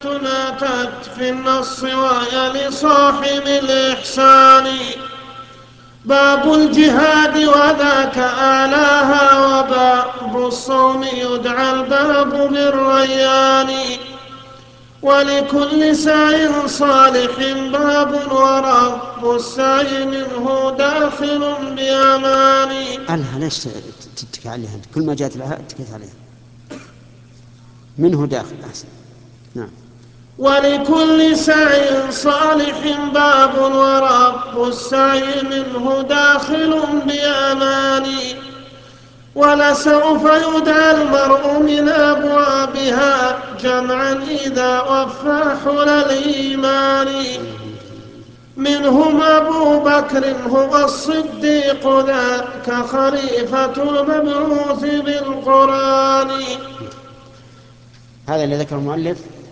أتت في النص وهي لصاحب الإحسان. باب الجهاد وذاك أعلاها، وباب الصوم يدعى الباب بالريان. ولكل سعي صالح باب، ورب السعي منه داخل بأمان. ألها ليش تتكي عليها؟ كل ما جاءت لها اتكيت عليها. منه داخل أحسن. نعم. ولكل سعي صالح باب، ورب السعي منه داخل بأمان. ولسوف يدعى المرء من أبوابها جمعا إذا وفى حلل الإيمان. منهم أبو بكر هو الصديق، ذاك خليفة المبعوث بالقرآن. هذا اللي ذكر المؤلف